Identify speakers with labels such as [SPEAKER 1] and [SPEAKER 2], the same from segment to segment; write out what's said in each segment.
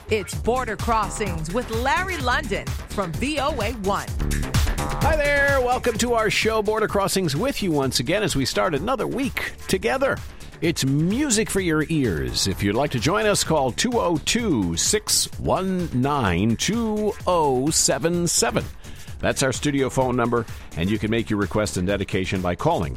[SPEAKER 1] It's Border Crossings with Larry London from VOA1.
[SPEAKER 2] Hi there. Welcome to our show, Border Crossings, with you once again as we start another week together. It's music for your ears. If you'd like to join us, call 202-619-2077. That's our studio phone number, and you can make your request and dedication by calling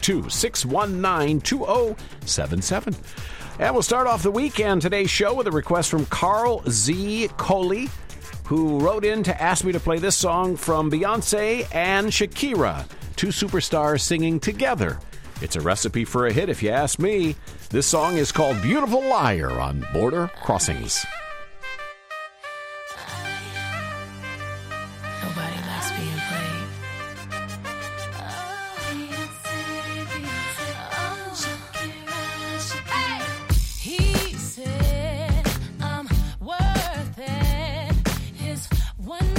[SPEAKER 2] 202-619-2077. And we'll start off the week and today's show with a request from Carl Z. Coley, who wrote in to ask me to play this song from Beyonce and Shakira, two superstars singing together. It's a recipe for a hit, if you ask me. This song is called Beautiful Liar on Border Crossings.
[SPEAKER 3] Nobody likes being played. He said I'm worth it. His one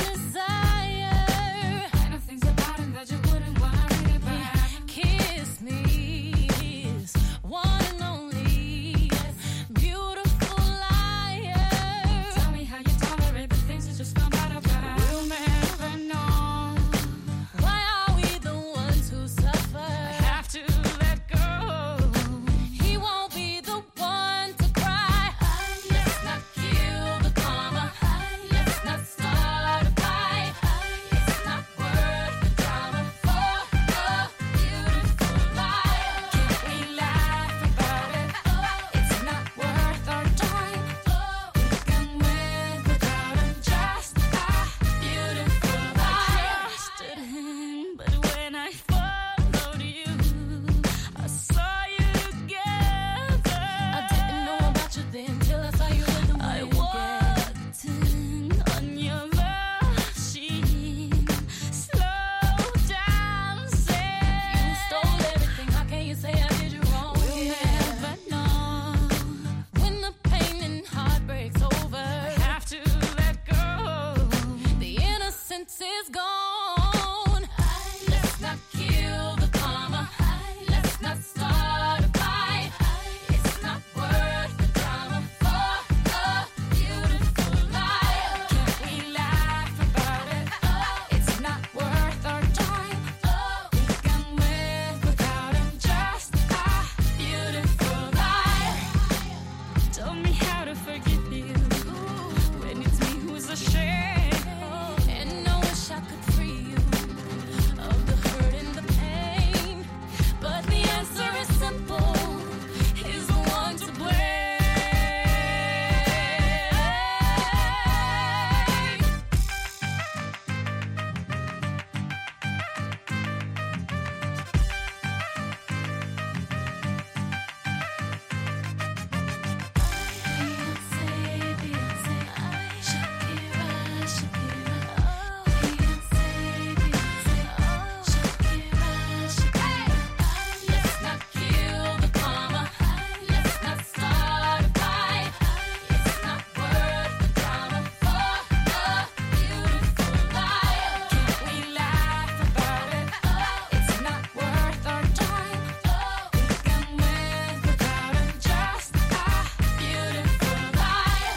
[SPEAKER 3] desire. Kind of things about him that you wouldn't worry about. Kiss me, his one and only beautiful liar. Tell me how you tolerate the things you just found out about. We'll never know. Why are we the ones who suffer? I have to let go. He won't be the one to cry. Let's not kill the karma. Let's not start a fight. It's not worth the drama for a beautiful liar. Can't we laugh about it? It's not worth our time. We can live without him, just a beautiful liar. Trusted him, but when I followed you, I saw you together. I didn't know about you then till I saw you with him. I walked in on your love sheet. Slow down, say you stole everything. How can you say I did you wrong? We'll never know when the pain and heartbreak's over. I have to let go. The innocence is gone. Let's not kill the karma. Let's not start a fight. It's not worth the drama for a beautiful liar. Can't we laugh about it? It's not worth our time. We can live without him, just a beautiful liar. Tell me how to forgive you when it's me who's ashamed. And I wish I could free you of the hurt and the pain. But the answer is simple. He's the one to blame. Let's not kill the karma. Let's not start a fight. It's not worth the drama for a beautiful liar. Can't we laugh about it? It's not worth our time. We can live without him, just a beautiful liar.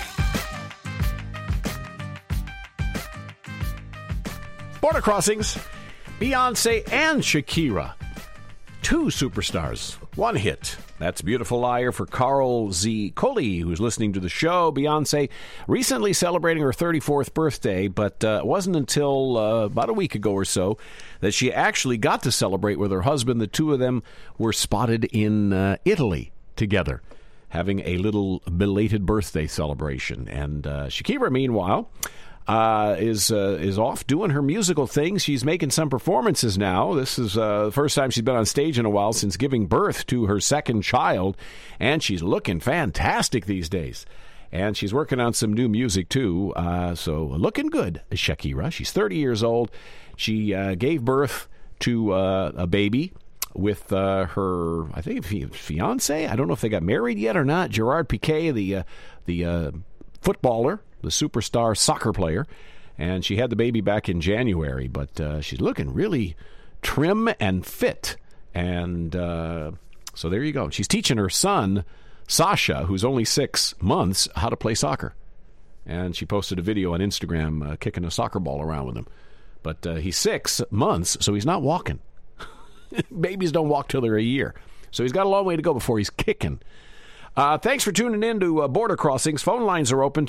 [SPEAKER 2] Border Crossings, Beyonce and Shakira. Two superstars, one hit. That's Beautiful Liar for Carl Z. Coley, who's listening to the show. Beyonce recently celebrating her 34th birthday, but it wasn't until about a week ago or so that she actually got to celebrate with her husband. The two of them were spotted in Italy together, having a little belated birthday celebration. And Shakira, meanwhile, is off doing her musical thing. She's making some performances now. This is the first time she's been on stage in a while since giving birth to her second child, and she's looking fantastic these days. And she's working on some new music, too. So looking good, Shakira. She's 30 years old. She gave birth to a baby with her, I think, fiance. I don't know if they got married yet or not. Gerard Piqué, the footballer, the superstar soccer player. And she had the baby back in January, but she's looking really trim and fit. And so there you go. She's teaching her son, Sasha, who's only 6 months, how to play soccer. And she posted a video on Instagram kicking a soccer ball around with him. But he's 6 months, so he's not walking. Babies don't walk till they're a year. So he's got a long way to go before he's kicking. Thanks for tuning in to Border Crossings. Phone lines are open,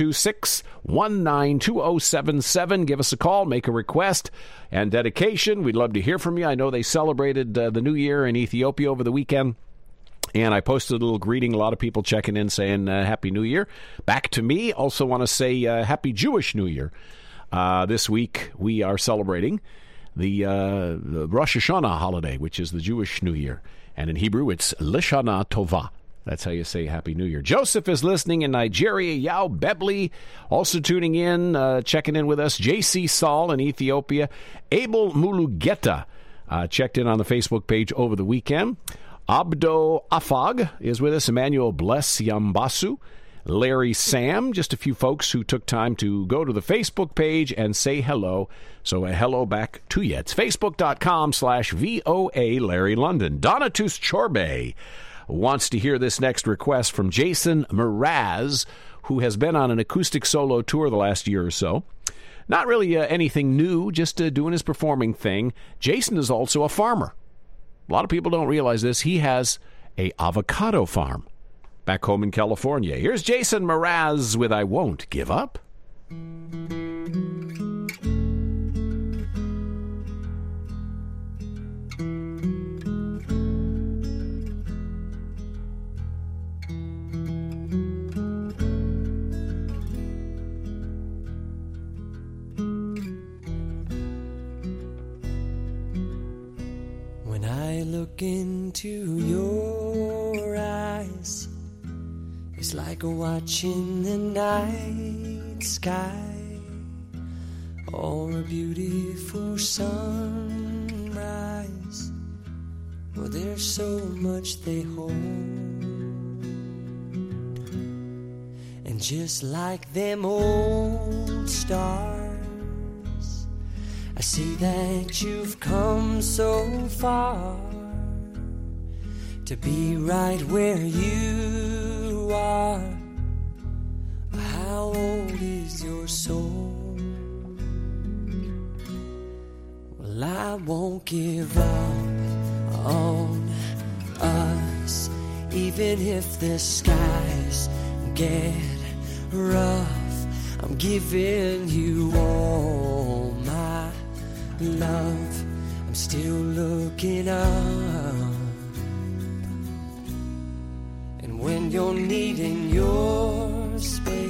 [SPEAKER 2] 202-619-2077. Give us a call, make a request and dedication. We'd love to hear from you. I know they celebrated the New Year in Ethiopia over the weekend, and I posted a little greeting. A lot of people checking in saying Happy New Year. Back to me. Also want to say Happy Jewish New Year. This week we are celebrating the Rosh Hashanah holiday, which is the Jewish New Year. And in Hebrew, it's Lishana Tova. That's how you say Happy New Year. Joseph is listening in Nigeria. Yao Bebley also tuning in, checking in with us. J.C. Saul in Ethiopia. Abel Mulugeta checked in on the Facebook page over the weekend. Abdo Afag is with us. Emmanuel Bless Yambasu. Larry Sam, just a few folks who took time to go to the Facebook page and say hello. So a hello back to you. It's facebook.com/VOA Larry London. Donatus Chorbe wants to hear this next request from Jason Mraz, who has been on an acoustic solo tour the last year or so. Not really anything new, just doing his performing thing. Jason is also a farmer. A lot of people don't realize this. He has a avocado farm back home in California. Here's Jason Mraz with I Won't Give Up.
[SPEAKER 4] When I look into your eyes, it's like watching the night sky or a beautiful sunrise. Well, there's so much they hold, and just like them old stars, I see that you've come so far to be right where you are. How old is your soul? Well, I won't give up on us, even if the skies get rough. I'm giving you all my love. I'm still looking up. And when you're needing your space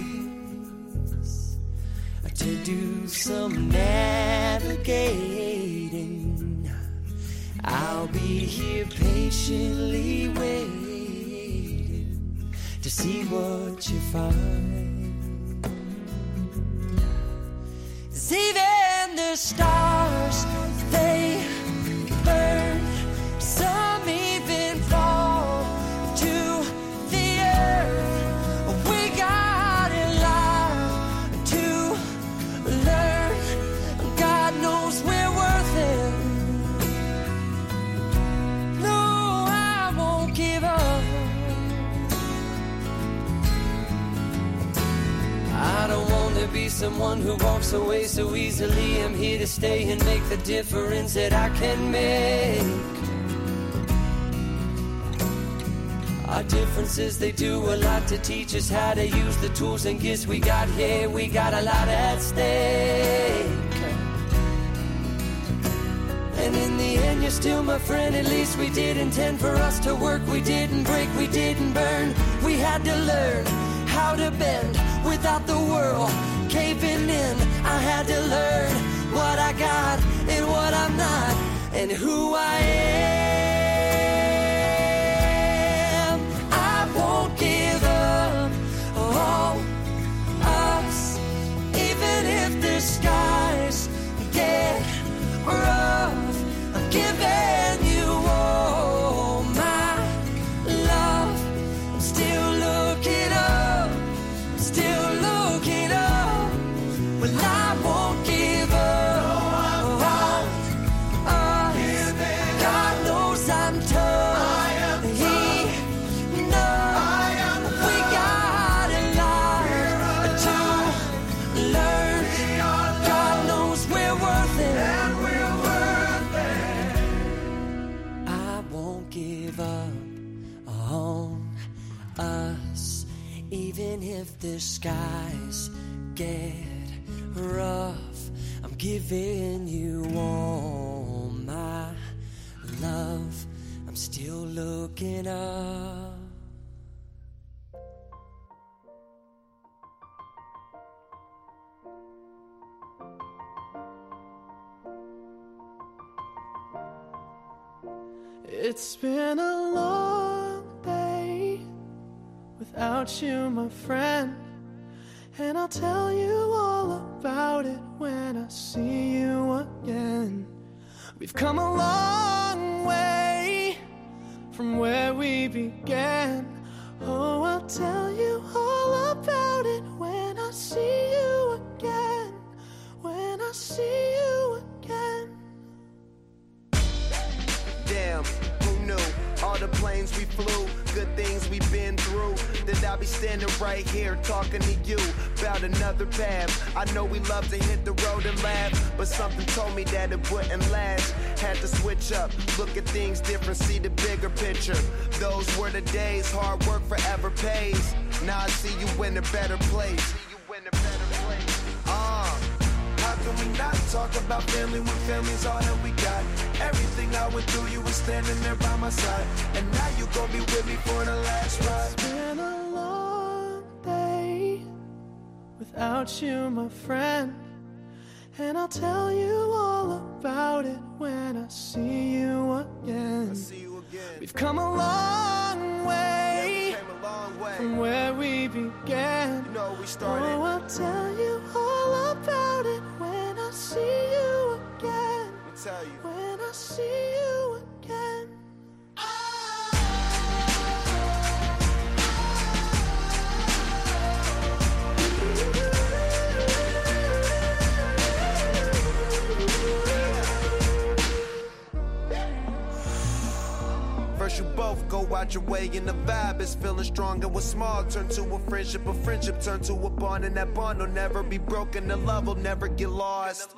[SPEAKER 4] to do some navigating, I'll be here patiently waiting to see what you find. 'Cause even the stars, they burn, some even fall to the earth. We got in line to learn. God knows we're worth it. No, I won't give up. I don't want to be someone who walks away so easily. I'm here to stay and make the difference that I can make. Our differences, they do a lot to teach us how to use the tools and gifts we got here. We got a lot at stake. And in the end, you're still my friend. At least we did intend for us to work. We didn't break, we didn't burn. We had to learn how to bend without the world caving in. I had to learn what I got and what I'm not, and who I am. I won't give up on us, even if the skies get rough. I'm giving you all my love. I'm still looking up, still looking up. Well, I won't give up on us. God knows I Even if the skies get rough, I'm giving you all my love. I'm still looking up.
[SPEAKER 5] It's been a long day without you, my friend, and I'll tell you all about it when I see you again. We've come a long way from where we began. Oh, I'll tell you all about it when I see you again. When I see you again.
[SPEAKER 6] Damn, who knew? All the planes we flew, good things we've been through. That I'll be standing right here talking to you about another path. I know we love to hit the road and laugh, but something told me that it wouldn't last. Had to switch up, look at things different, see the bigger picture. Those were the days, hard work forever pays. Now I see you in a better place. How can we not talk about family when family's all that we got? Everything I went through, you were standing there by my side, and now you gon' be with me for the last ride.
[SPEAKER 5] It's been a long day without you, my friend, and I'll tell you all about it when I see you again. We've come a long way, from where we began.
[SPEAKER 6] You know we started.
[SPEAKER 5] Oh, I'll tell you all about it when I see you again.
[SPEAKER 6] Let me tell you.
[SPEAKER 5] When I see you again.
[SPEAKER 6] First you both go out your way and the vibe is feeling strong, and what's small turn to a friendship turn to a bond, and that bond will never be broken, the love will never get lost.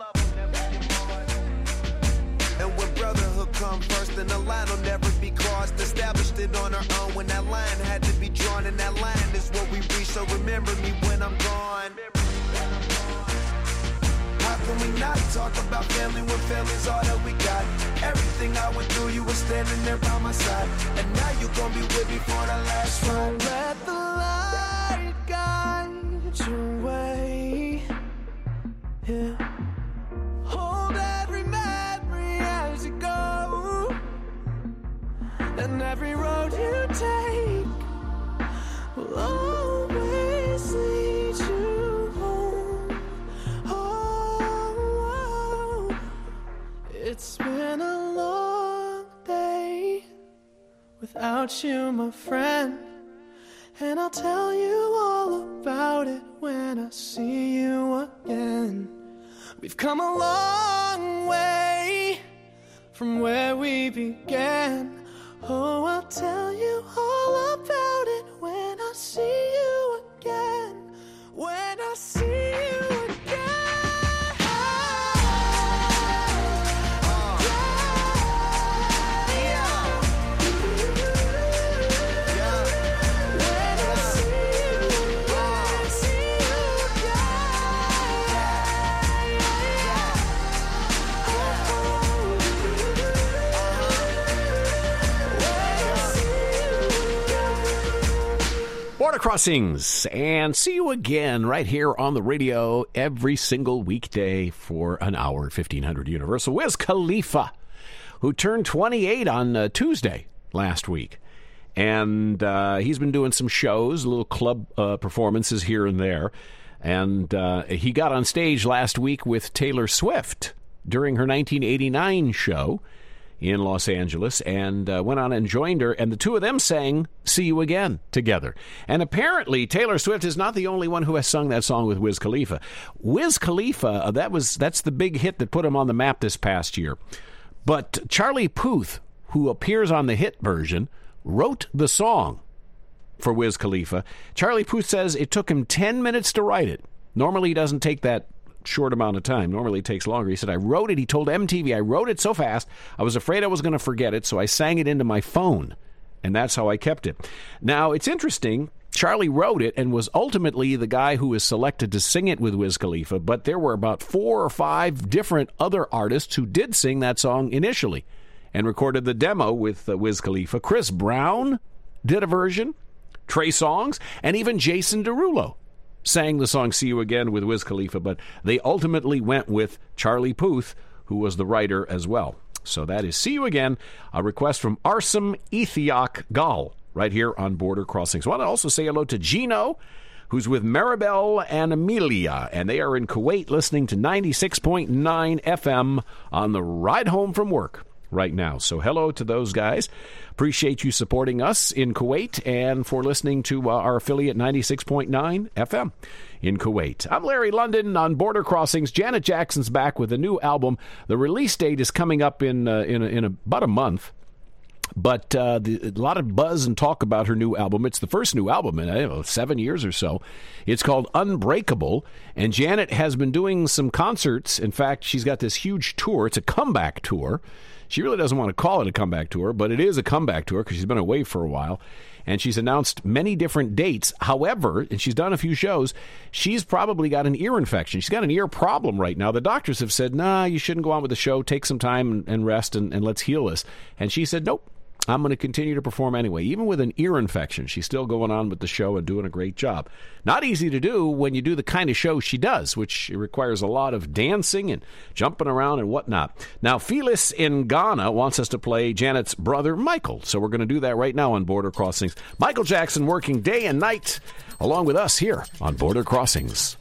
[SPEAKER 6] And when brotherhood come first, then the line will never be crossed. Established it on our own when that line had to be drawn, and that line is what we reach, so remember me when I'm gone. How can we not talk about family when family's all that we got? Everything I went through, you were standing there by my side, and now you gon' be with me for the last ride.
[SPEAKER 5] Let the light guide your way. Yeah. Hold every memory as you go, and every road you take will always lead you home. Oh, it's been a long day without you, my friend, and I'll tell you all about it when I see you again. We've come a long way from where we began. Oh, I'll tell you all about it when I see you again. When I see you again.
[SPEAKER 2] Border Crossings, and see you again right here on the radio every single weekday for an hour, 1500 Universal. Wiz Khalifa, who turned 28 on Tuesday last week. And he's been doing some shows, little club performances here and there. And he got on stage last week with Taylor Swift during her 1989 show in Los Angeles, and went on and joined her, and the two of them sang See You Again together. And apparently Taylor Swift is not the only one who has sung that song with Wiz Khalifa. Wiz Khalifa, that's the big hit that put him on the map this past year. But Charlie Puth, who appears on the hit version, wrote the song for Wiz Khalifa. Charlie Puth says it took him 10 minutes to write it. Normally he doesn't take that short amount of time. Normally it takes longer. He said, I wrote it. He told MTV, I wrote it so fast, I was afraid I was going to forget it, so I sang it into my phone. And that's how I kept it. Now, it's interesting. Charlie wrote it and was ultimately the guy who was selected to sing it with Wiz Khalifa, but there were about 4 or 5 different other artists who did sing that song initially and recorded the demo with Wiz Khalifa. Chris Brown did a version, Trey Songz, and even Jason Derulo sang the song See You Again with Wiz Khalifa, but they ultimately went with Charlie Puth, who was the writer as well. So that is See You Again, a request from Arsam Ethiok Gal, right here on Border Crossings. I want to also say hello to Gino, who's with Maribel and Amelia, and they are in Kuwait listening to 96.9 FM on the ride home from work right now. So hello to those guys. Appreciate you supporting us in Kuwait and for listening to our affiliate 96.9 FM in Kuwait. I'm Larry London on Border Crossings. Janet Jackson's back with a new album. The release date is coming up in about a month. But a lot of buzz and talk about her new album. It's the first new album in, I don't know, 7 years or so. It's called Unbreakable, and Janet has been doing some concerts. In fact, she's got this huge tour. It's a comeback tour. She really doesn't want to call it a comeback tour, but it is a comeback tour because she's been away for a while. And she's announced many different dates. However, and she's done a few shows, she's probably got an ear infection. She's got an ear problem right now. The doctors have said, nah, you shouldn't go on with the show. Take some time and rest and let's heal this. And she said, nope. I'm going to continue to perform anyway. Even with an ear infection, she's still going on with the show and doing a great job. Not easy to do when you do the kind of show she does, which requires a lot of dancing and jumping around and whatnot. Now, Phyllis in Ghana wants us to play Janet's brother, Michael. So we're going to do that right now on Border Crossings. Michael Jackson working day and night along with us here on Border Crossings.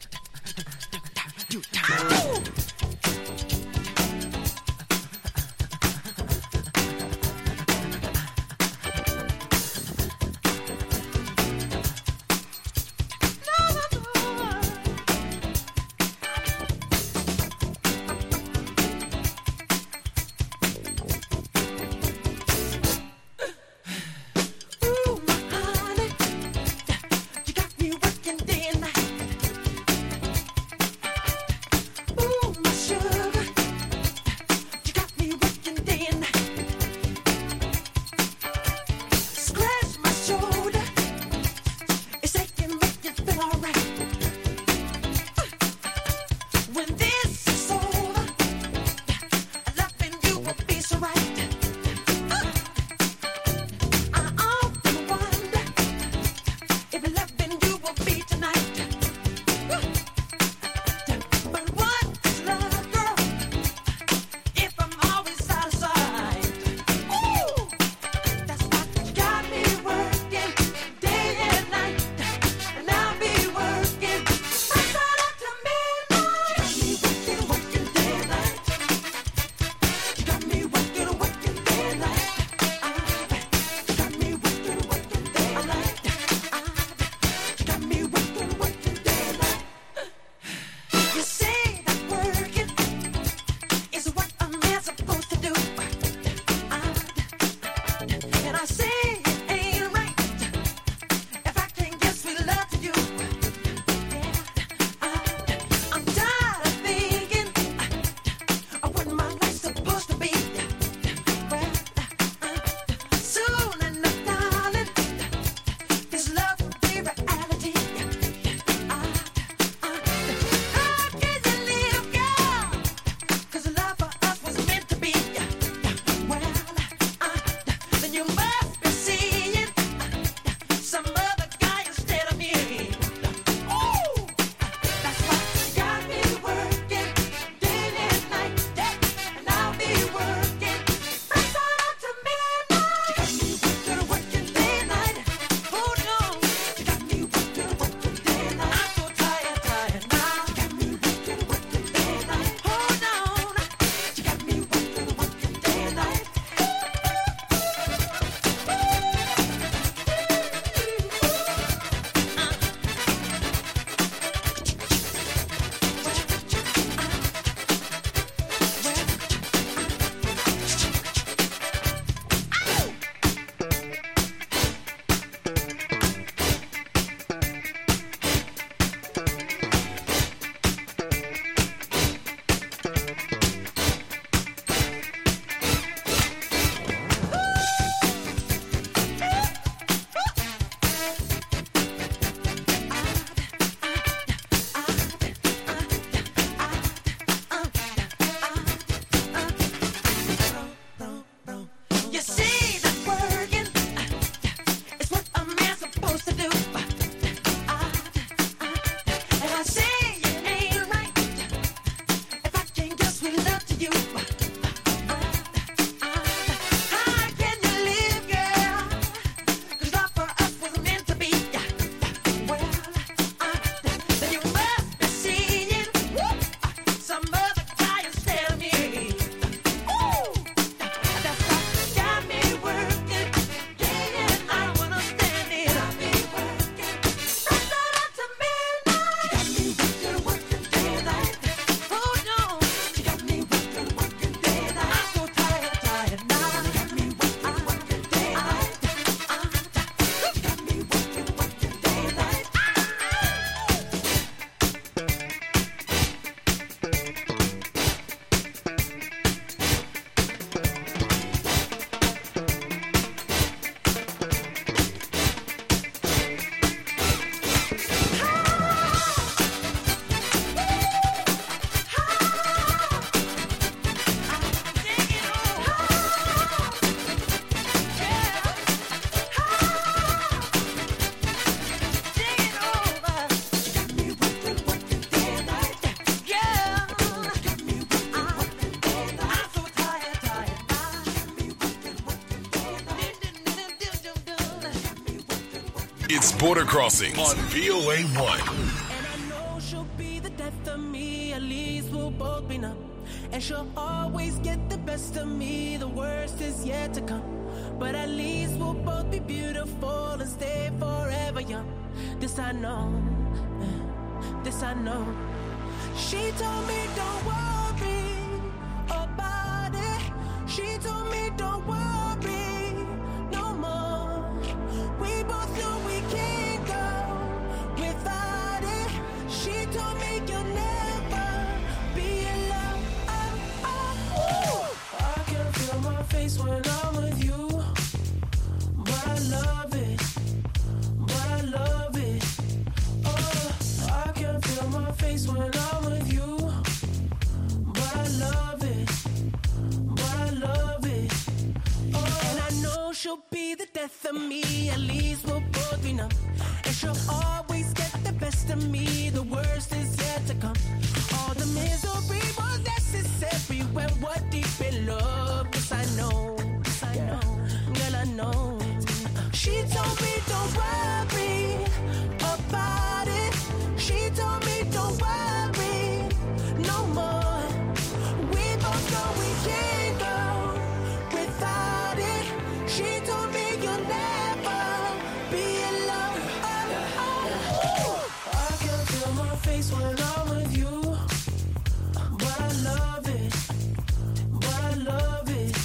[SPEAKER 3] Tonight
[SPEAKER 7] Border Crossings on VOA 1.
[SPEAKER 5] And I know she'll be the death of me, at least we'll both be numb. And she'll always get the best of me, the worst is yet to come. But at least we'll both be beautiful and stay forever young. This I know, this I know. She told me don't worry about it. She told me don't worry no more. We both know we can't go without it. She told me you'll never be alone. I can feel my face when I'm with you, but I love it, but I love it. I can feel my face when I'm with you, but I love it, but I love it. And I know she'll be the death of me, at least we'll both be numb. And she'll always get the best of me, the worst is yet to come. All the misery was necessary when we're deep in love. Yes, I know, girl, I know. She told me don't worry about it. She told me don't worry no more. We both know we can't go without it. She told me you'll never be alone. I can feel my face when I'm with you, but I love it, but I love it.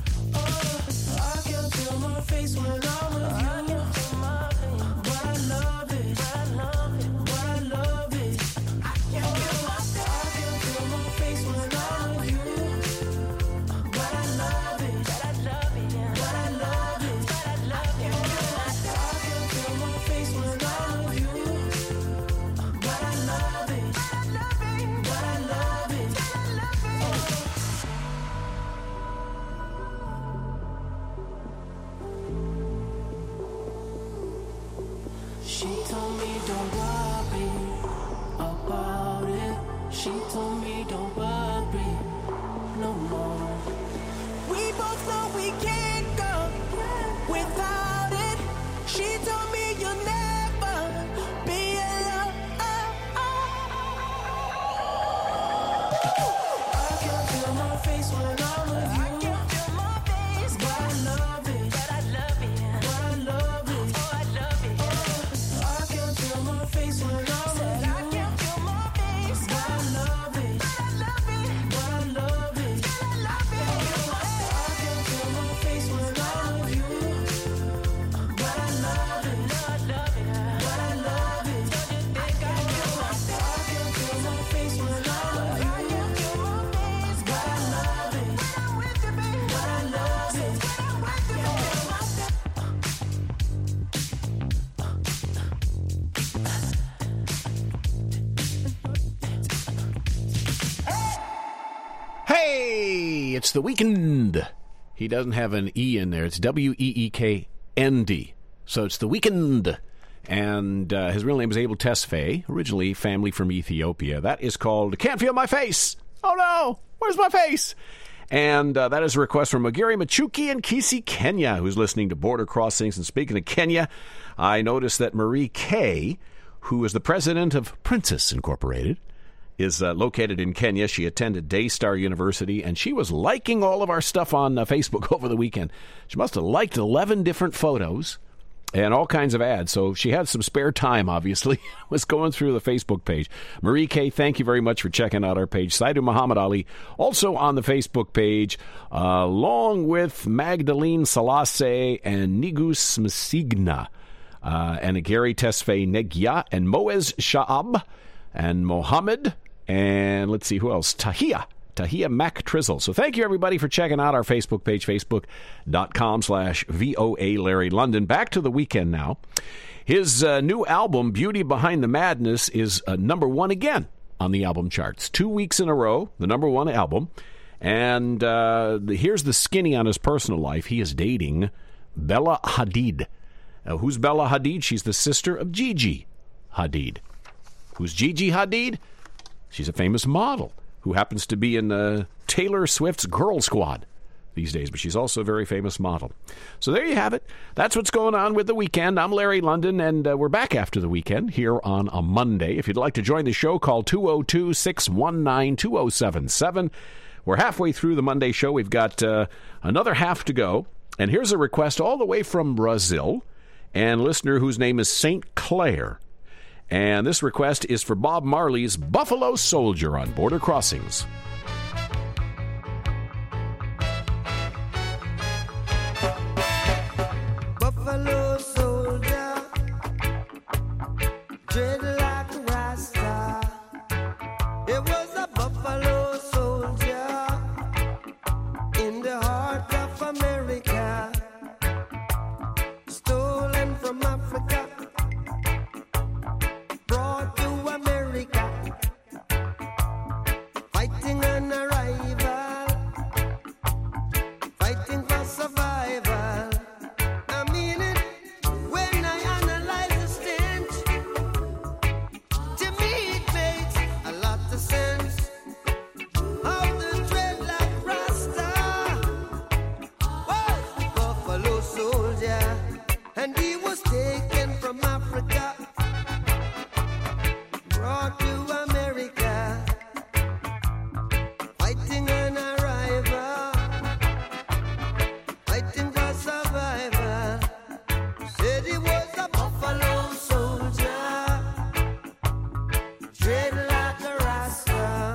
[SPEAKER 5] I can feel my face when I'm with you, but I love it, but I love it. I can feel my face when I'm with you, but I love it, but I love it, but I love it, but I love it. I can feel my face when I'm with you, but I love it, but I love it. She told me don't worry about it. She told me don't worry no more. We both know we can't go without it. She told me you'll never be alone. I can feel my face when I'm with you. I can feel my face, but I love it, but I love it, but I love it, oh I love it. I can feel my face when I'm with you. I can feel my face, but I love it, but I love it, but I love it, but I love it. I can feel my face when I'm with you, but I love it, but I love it. Don't you think I do? I can feel my face when I'm with you. I can feel my face, but I love it, when I'm with you, baby. But I love it, when I'm with you, baby.
[SPEAKER 2] Hey, it's the weekend. He doesn't have an E in there. It's W-E-E-K-N-D. So it's the weekend. And his real name is Abel Tesfaye, originally family from Ethiopia. That is called Can't Feel My Face. Oh no, where's my face? And that is a request from Magiri Machuki in Kisii, Kenya, who's listening to Border Crossings. And speaking of Kenya, I noticed that Marie Kay, who is the president of Princess Incorporated, is located in Kenya. She attended Daystar University, and she was liking all of our stuff on Facebook over the weekend. She must have liked 11 different photos and all kinds of ads, so she had some spare time, obviously, was going through the Facebook page. Marie Kay, thank you very much for checking out our page. Saidu Muhammad Ali, also on the Facebook page, along with Magdalene Salase and Nigus Masigna, and Gary Tesfaye Negya, and Moez Sha'ab, and Mohammed, and let's see who else, Tahia Mac Trizzle. So thank you, everybody, for checking out our Facebook page, facebook.com/VOA Larry London. Back to the weekend now. His new album, Beauty Behind the Madness, is number one again on the album charts. 2 weeks in a row, the number one album. And here's the skinny on his personal life. He is dating Bella Hadid. Who's Bella Hadid? She's the sister of Gigi Hadid. Who's Gigi Hadid? She's a famous model who happens to be in Taylor Swift's Girl Squad, these days, but she's also a very famous model. So there you have it. That's what's going on with the weekend. I'm Larry London, and we're back after the weekend here on a Monday. If you'd like to join the show, call 202-619-2077. We're halfway through the Monday show. We've got another half to go. And here's a request all the way from Brazil, and a listener whose name is St. Clair. And this request is for Bob Marley's Buffalo Soldier on Border Crossings.
[SPEAKER 4] Buffalo soldier, dread like a Rasta. It was a buffalo soldier in the heart of America, stolen from Africa, brought to America, fighting an arrival, fighting for survival. I mean it when I analyze the stench. To me it makes a lot of sense. How the dreadlock Rasta was a buffalo soldier, and he was taken from Africa, brought to America, fighting an arrival, fighting for survival. Said he was a buffalo soldier, dread like a Rasta.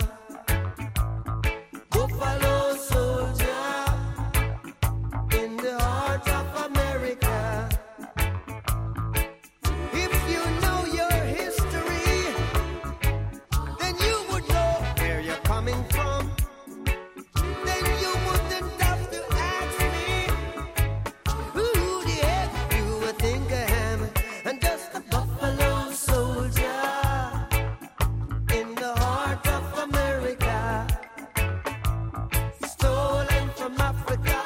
[SPEAKER 4] Buffalo soldier in the heart of America. If you know your history, then you would know where you're coming from. Then you wouldn't have to ask me who the heck you would think I am. And just a buffalo soldier in the heart of America, stolen from Africa,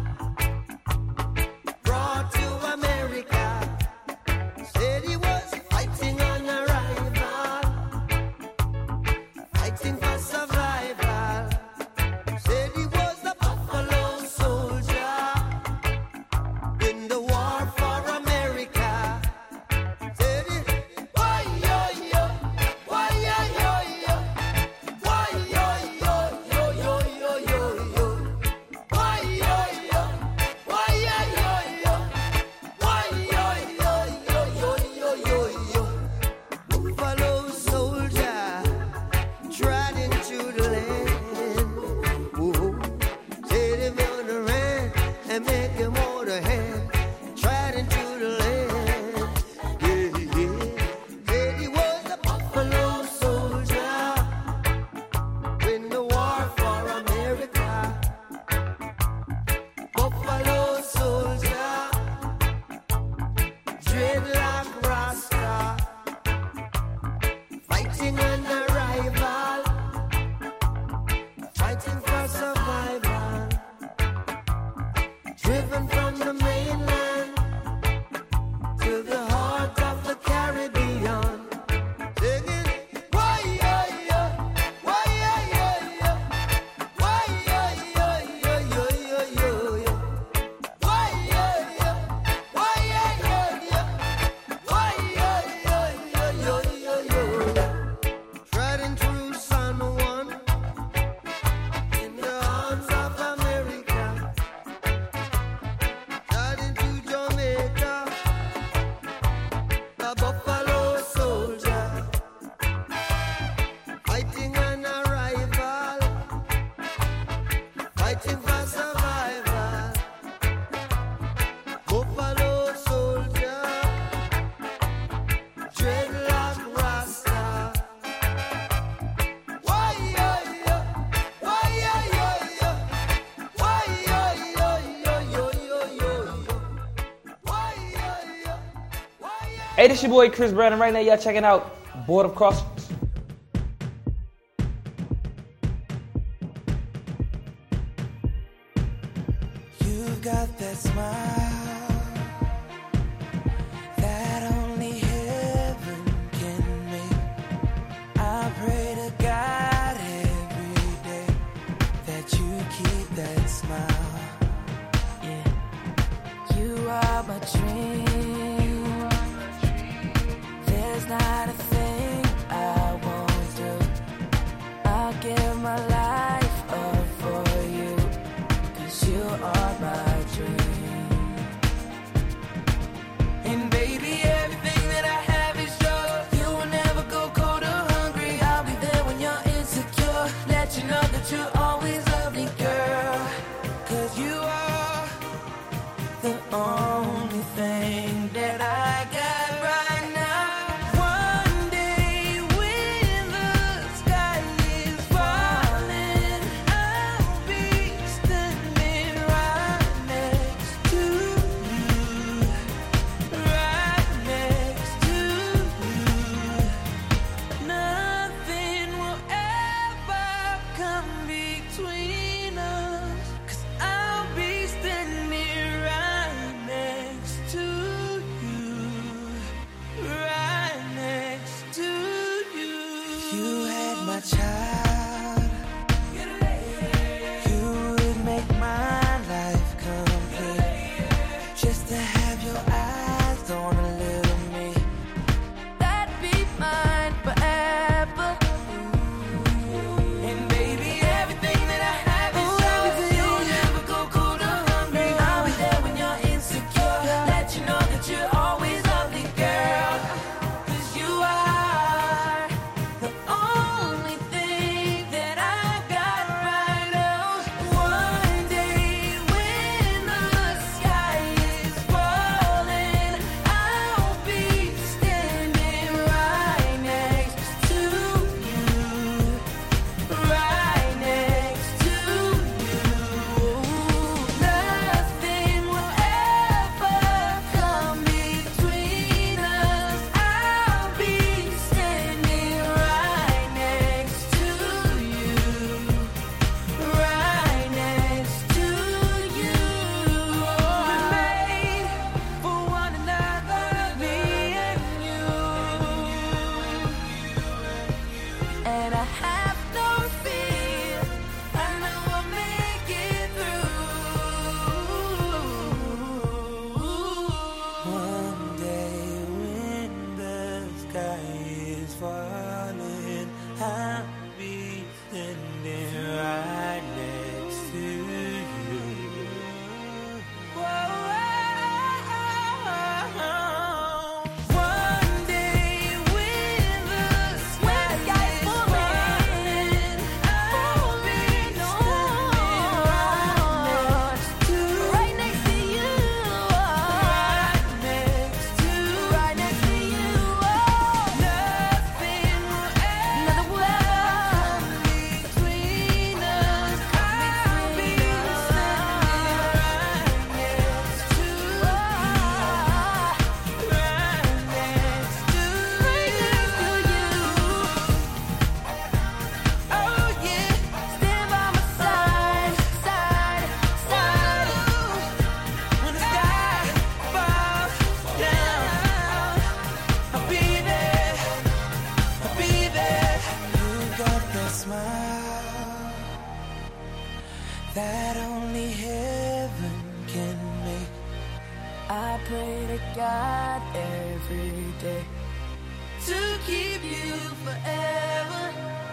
[SPEAKER 4] brought to America. Said he was fighting an arrival, fighting for survival. Said he was a buffalo soldier in the war for America. Said he, why yo yo, why yo yo yo, why yo yo yo yo yo yo yo, why yo yo, why yo yo yo, why yo yo yo yo yo yo yo. Buffalo soldier tried into the land. Whoa. Said if you wanna run and make him hold a hand, tried into the land. Yeah, yeah. Said he was a buffalo soldier in the war for America. Buffalo soldier, dread like Rasta, fighting an arrival, fighting for survival, driven from the mainland to the heart of the Caribbean, singing, why yo yo, why yo yo yo, why yo yo yo yo yo yo yo, why yo yo, why yo yo yo, why yo yo yo yo yo yo. Treading through San Juan in the arms of America, treading to Jamaica, a buffalo soldier, fighting an arrival, fighting for survival. Buffalo soldier, dreadlock Rasta. Why yo yo, why yo yo yo, why yo yo yo yo yo yo yo, why yo yo, why yo.
[SPEAKER 8] Hey, this your boy Chris Brandon. Right now, y'all checking out Border Crossings.
[SPEAKER 4] You've got that smile that only heaven can make. I pray to God every day that you keep that smile. child, you would make my life complete. Just to have your eyes on a little me. That'd be mine forever. And baby, everything that I have is yours. You'll never go cold or hungry. I'll be there when you're insecure. Let you know that you're always lovely, girl. 'Cause you are the only thing that I've got right now. One day when the sky is falling, I'll be standing right next to you. Right next to you. Nothing will ever come between us. I'll be standing right next to you. Right next to you. We're made for one another, me and you. And I have no fear. I know I'll make it through. One day when the sky is falling, I'll be standing right next to you. One day when the sky is falling, I'll be standing right next to you. Right next to you. Right next to you. Nothing will ever come between us. I'll be standing right next to you. Right next to you. Oh yeah, stand by my side, side, side. When the sky falls down, I'll be there, I'll be there. You got that smile that only heaven can make. I pray to God every day to keep you forever.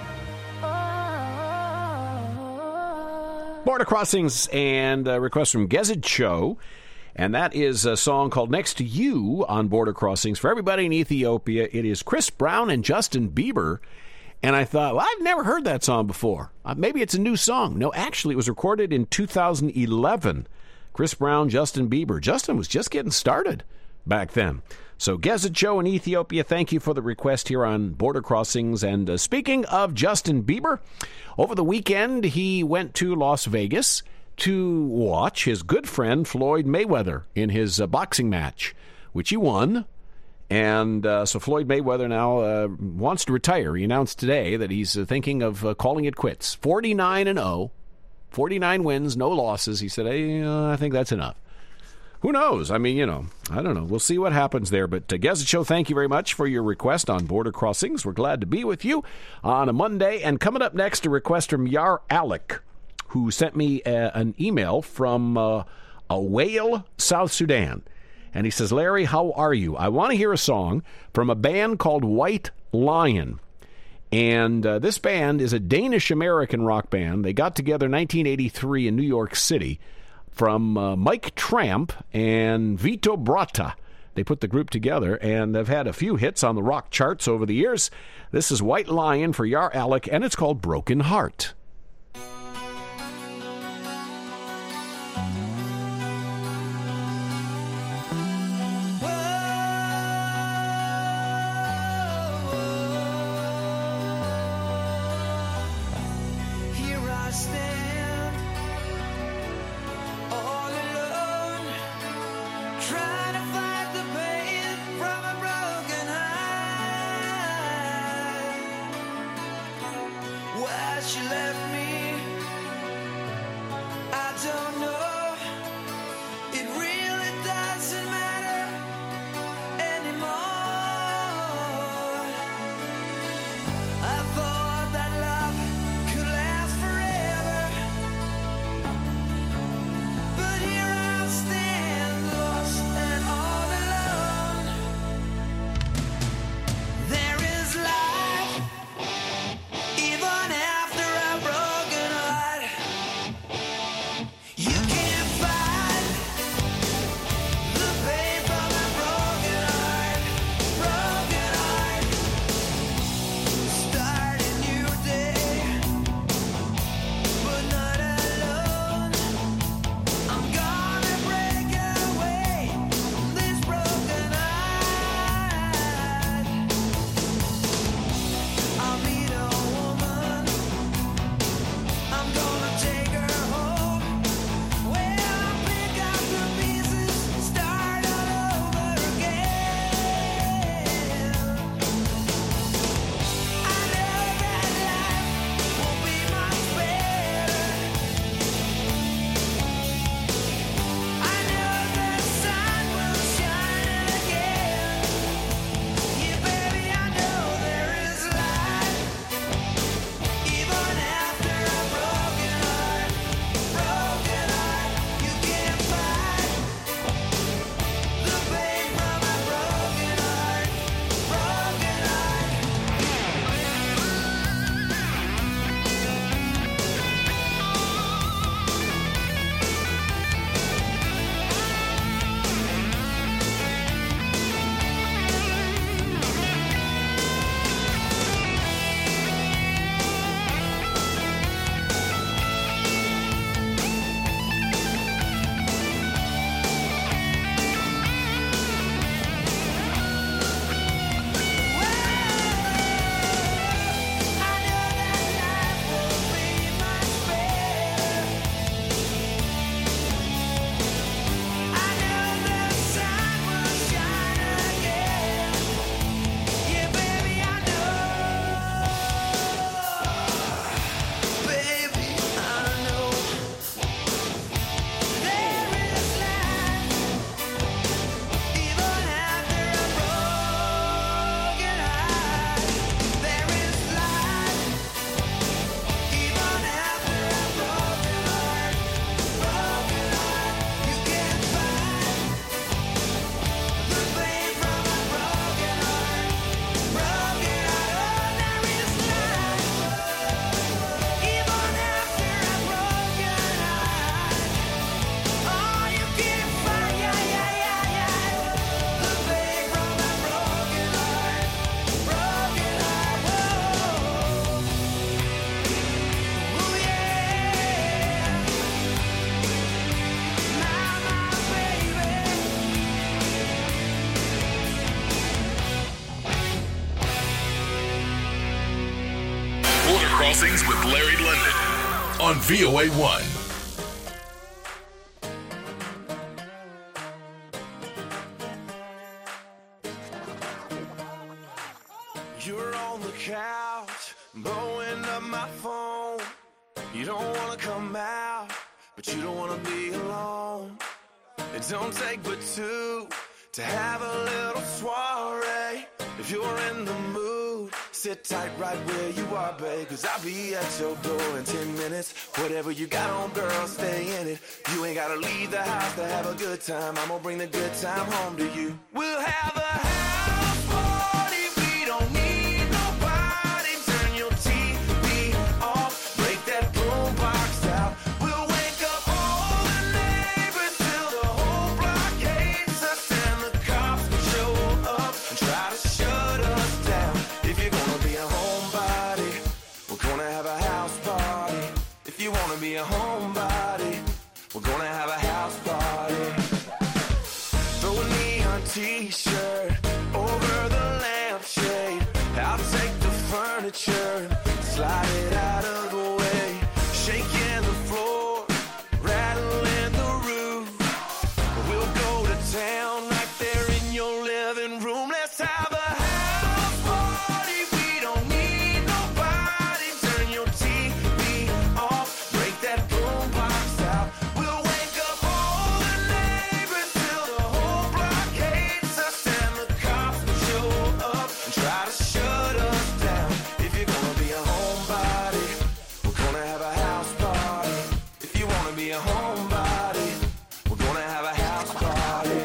[SPEAKER 4] Oh.
[SPEAKER 2] Border Crossings and a request from Gezid Cho. And that is a song called Next to You on Border Crossings. For everybody in Ethiopia, it is Chris Brown and Justin Bieber. And I thought, well, I've never heard that song before. Maybe it's a new song. No, actually, it was recorded in 2011. Chris Brown, Justin Bieber. Justin was just getting started back then. So Gezid Cho in Ethiopia, thank you for the request here on Border Crossings. And speaking of Justin Bieber, over the weekend he went to Las Vegas to watch his good friend Floyd Mayweather in his boxing match, which he won. And so Floyd Mayweather now wants to retire. He announced today that he's thinking of calling it quits. 49-0, 49 wins, no losses. He said, hey, I think that's enough. Who knows? I mean, I don't know. We'll see what happens there. But Gezid Show, thank you very much for your request on Border Crossings. We're glad to be with you on a Monday. And coming up next, a request from Yar Alec, who sent me an email from Awale, South Sudan. And he says, Larry, how are you? I want to hear a song from a band called White Lion. And this band is a Danish-American rock band. They got together in 1983 in New York City from Mike Tramp and Vito Bratta. They put the group together, and they've had a few hits on the rock charts over the years. This is White Lion for Yar Alec, and it's called Broken Heart.
[SPEAKER 4] She left me, I don't know. It really doesn't matter anymore. I thought that
[SPEAKER 7] Crossings with Larry London on VOA1.
[SPEAKER 5] You're on the couch, blowing up my phone. You don't want to come out, but you don't want to be alone. It don't take but two to have a little soiree. If you're in the mood, sit tight right where you are, babe, 'cause I'll be at your door in 10 minutes. Whatever you got on, girl, stay in it. You ain't gotta leave the house to have a good time. I'm gonna bring the good time home to you. We'll have a house party. We don't need nobody. Turn your TV off. Break that boombox out. We'll wake up all the neighbors till the whole block hates us, and the cops show up and try to shut us down. If you're gonna be a homebody, we're gonna have a house party. If you wanna be a homebody, we're gonna have a house party. Throw a neon t-shirt over the lampshade. I'll take the furniture, slide it out of the way. Shaking the floor, rattling the roof. We'll go to town right there in your living room. Let's have a house party. We don't need nobody. Turn your TV off. Break that boombox out. We'll wake up all the neighbors till the whole block hates us, and the cops show up and try to shut us down. If you're gonna be a homebody, we're gonna have a house party. If you wanna be a homebody, we're gonna have a house party.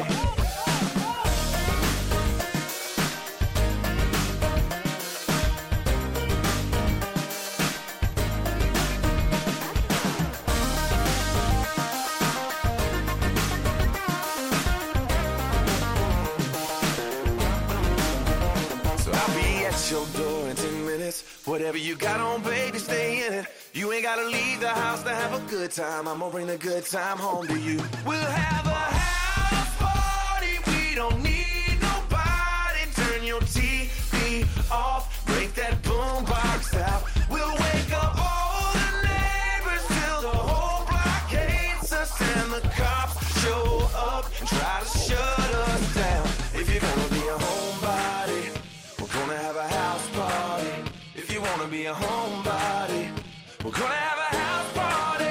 [SPEAKER 5] So I'll be at your door in 10 minutes. Whatever you got on, baby, stay in it. You ain't gotta leave the house to have a good time. I'm gonna bring the good time home to you. We'll have a house party. We don't need nobody. Turn your TV off. Break that boombox out. We'll wake up all the neighbors till the whole block hates us, and the cops show up and try to shut us down. If you're gonna be a homebody, we're gonna have a house party. If you wanna be a homebody, we're gonna have a house party.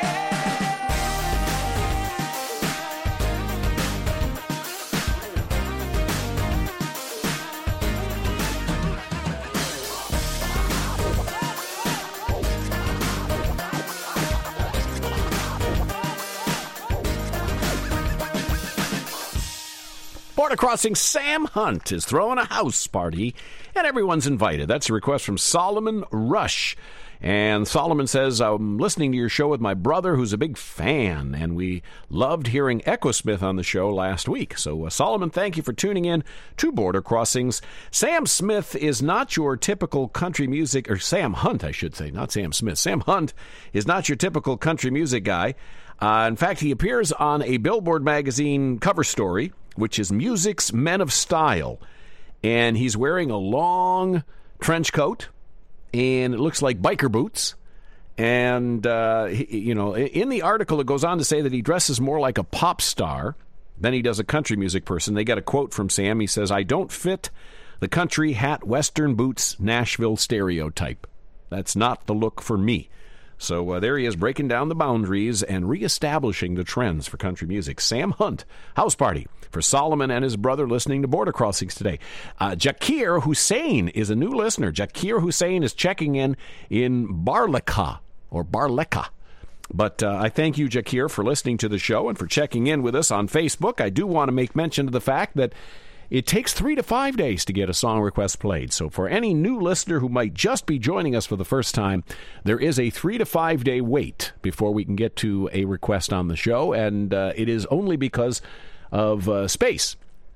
[SPEAKER 2] Border Crossing Sam Hunt is throwing a house party, and everyone's invited. That's a request from Solomon Rush. And Solomon says, I'm listening to your show with my brother, who's a big fan, and we loved hearing Echo Smith on the show last week. So, Solomon, thank you for tuning in to Border Crossings. Sam Smith is not your typical country music, or Sam Hunt, I should say, not Sam Smith. Sam Hunt is not your typical country music guy. In fact, he appears on a Billboard magazine cover story, which is Music's Men of Style. And he's wearing a long trench coat, and it looks like biker boots. And, in the article, it goes on to say that he dresses more like a pop star than he does a country music person. They got a quote from Sam. He says, I don't fit the country hat, Western boots, Nashville stereotype. That's not the look for me. So there he is, breaking down the boundaries and reestablishing the trends for country music. Sam Hunt, house party for Solomon and his brother listening to Border Crossings today. Jakir Hussein is a new listener. Jakir Hussein is checking in Barleka. But I thank you, Jakir, for listening to the show and for checking in with us on Facebook. I do want to make mention of the fact that it takes 3 to 5 days to get a song request played. So for any new listener who might just be joining us for the first time, there is a 3 to 5 day wait before we can get to a request on the show, and it is only because of space.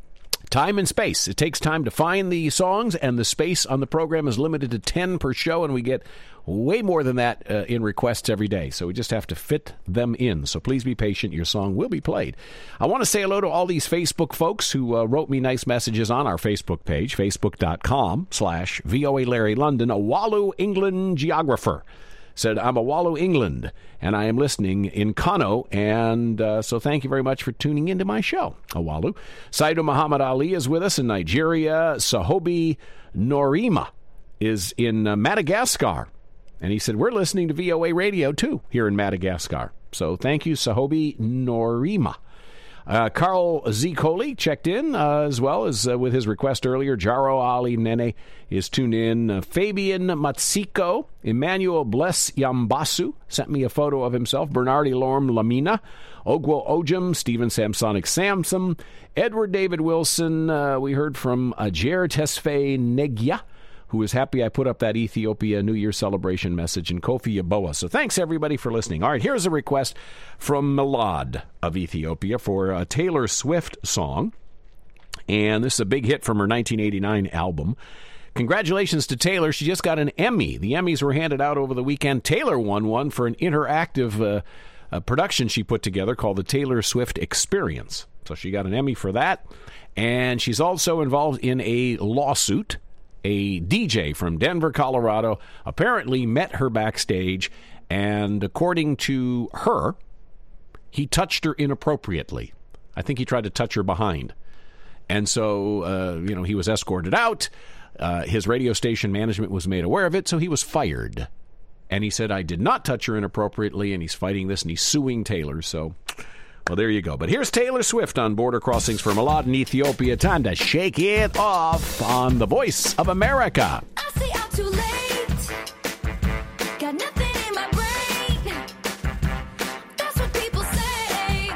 [SPEAKER 2] Time and space. It takes time to find the songs, and the space on the program is limited to 10 per show, and we get way more than that in requests every day. So we just have to fit them in. So please be patient. Your song will be played. I want to say hello to all these Facebook folks who wrote me nice messages on our Facebook page, facebook.com/VOA Larry London. A Wallu, England geographer said, I'm a Wallu, England, and I am listening in Kano, and so thank you very much for tuning into my show, Awalu. Saidu Muhammad Ali is with us in Nigeria. Sahobi Norima is in Madagascar, and he said, we're listening to VOA Radio, too, here in Madagascar. So thank you, Sahobi Norima. Carl Z. Coley checked in as well as with his request earlier. Jaro Ali Nene is tuned in. Fabian Matsiko, Emmanuel Bless Yambasu sent me a photo of himself. Bernardi Lorm Lamina, Ogwo Ojum, Stephen Samsonic Samson, Edward David Wilson. We heard from Ajer Tesfaye Negya, who is happy I put up that Ethiopia New Year celebration message, in Kofi Yaboa. So thanks, everybody, for listening. All right, here's a request from Milad of Ethiopia for a Taylor Swift song. And this is a big hit from her 1989 album. Congratulations to Taylor. She just got an Emmy. The Emmys were handed out over the weekend. Taylor won one for an interactive production she put together called the Taylor Swift Experience. So she got an Emmy for that. And she's also involved in a lawsuit. A DJ from Denver, Colorado, apparently met her backstage, and according to her, he touched her inappropriately. I think he tried to touch her behind. And so, he was escorted out. His radio station management was made aware of it, so he was fired. And he said, I did not touch her inappropriately, and he's fighting this, and he's suing Taylor, so... Well, there you go. But here's Taylor Swift on Border Crossings for Milad in Ethiopia. Time to shake it off on The Voice of America.
[SPEAKER 3] I say I'm too late. Got nothing in my brain. That's what people say.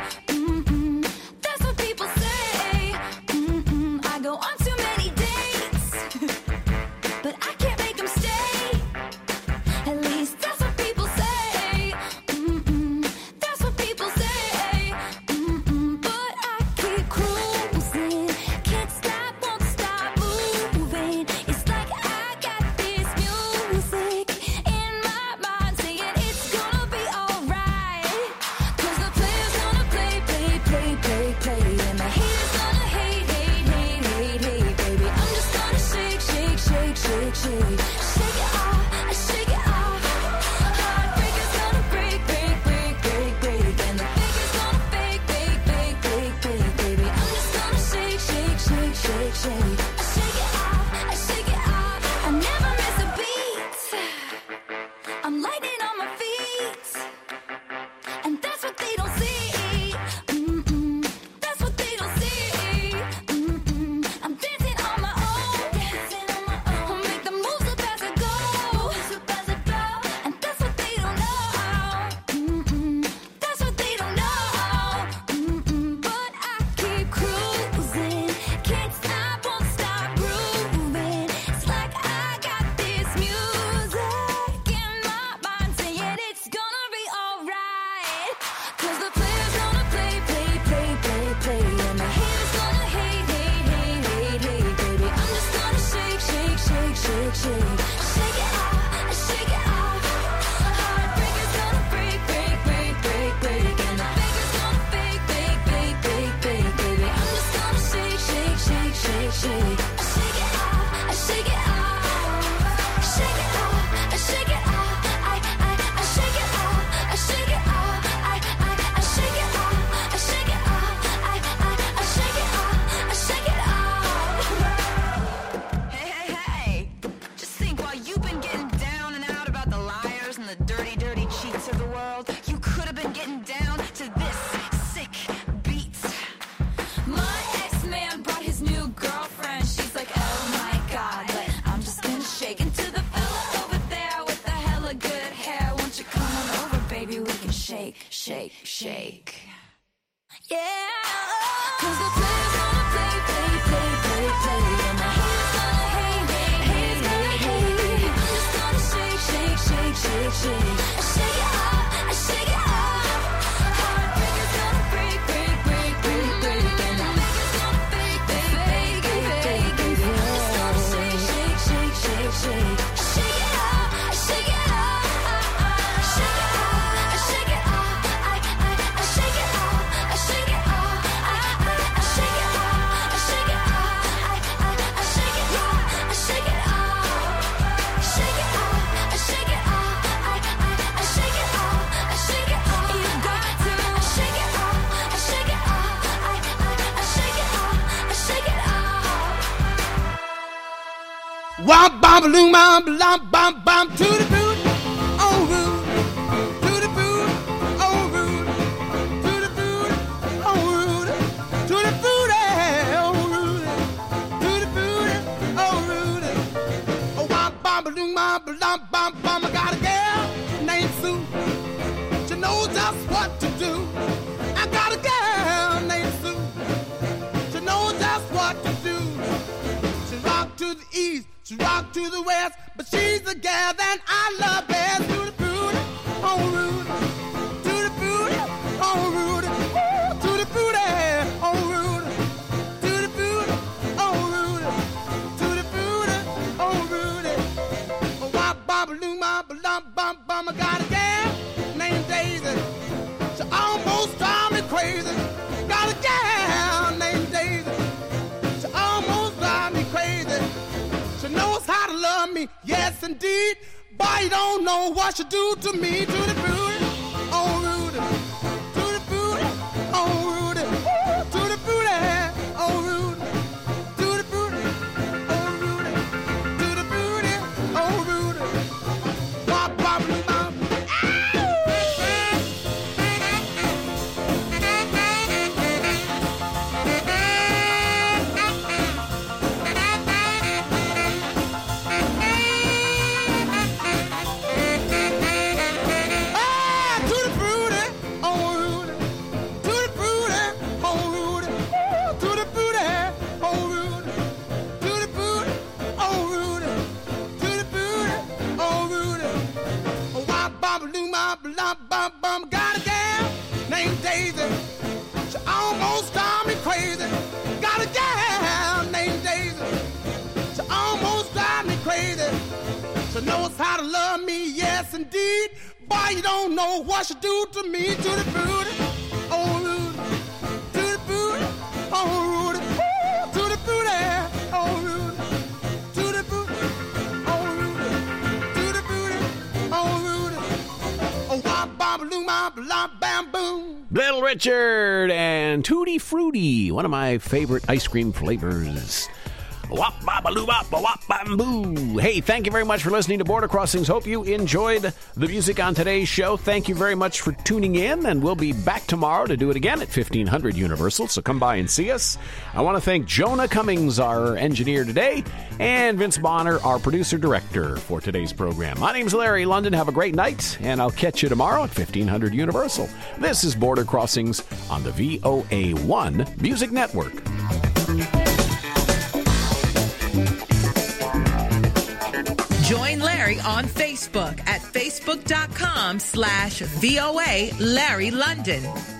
[SPEAKER 3] That's what people say. I go on too many dates, but I can't make them stay. At least that's what people say. That's what people say. Shake, shake. Yeah. 'Cause the players wanna play. And the haters gonna hate. I'm just gonna shake. Shake it off. Shake it off. Heartbreakers gonna break. And the makers gonna fake.
[SPEAKER 9] bam, bam, bam, bam, to the boot, oh, root, to the boot, oh, root, to the boot, oh, root, to the boot, oh, root, to the boot, oh, root, oh, bam, bam, bam, bam, bam, I got a girl named Sue. She knows just what to do. I got a girl named Sue. She knows just what to do. She rock to the east, she rock to the west, but she's the gal that I love best. To the booty, oh Rudy, to the booty, oh Rudy, to the booty, oh Rudy, to the booty, oh Rudy, to the booty, oh Rudy. Oh, wop, bop, loom, bop, bum, bum, bum. I got a gal named Daisy. She almost drive me crazy. Got a gal named Daisy. She almost drive me crazy. She knows how to love me, yes indeed. Boy, you don't know what she do to me. To the booty, oh Rudy. To the booty, oh Rudy. To the booty, oh Rudy. To the booty, oh Rudy. To the booty, oh Rudy. Wop, wop, wop. Got a gal named Daisy. She almost drive me crazy. Got a gal named Daisy. She almost drive me crazy. She knows how to love me, yes indeed. Boy, you don't know what she do to me. To the booty, oh Rudy. To the booty, oh Rudy. To the booty, oh Rudy. To the booty, oh Rudy. To the booty, oh Rudy. Oh, wop, bop, loom, bop, lop, bam, boom.
[SPEAKER 2] Little Richard and Tutti Frutti, one of my favorite ice cream flavors. Wop, bop-a-loo, bop, wop, bam-boo. Hey, thank you very much for listening to Border Crossings. Hope you enjoyed the music on today's show. Thank you very much for tuning in, and we'll be back tomorrow to do it again at 1500 Universal, so come by and see us. I want to thank Jonah Cummings, our engineer today, and Vince Bonner, our producer-director for today's program. My name's Larry London. Have a great night, and I'll catch you tomorrow at 1500 Universal. This is Border Crossings on the VOA1 Music Network.
[SPEAKER 1] Join Larry on Facebook at facebook.com/VOA Larry London.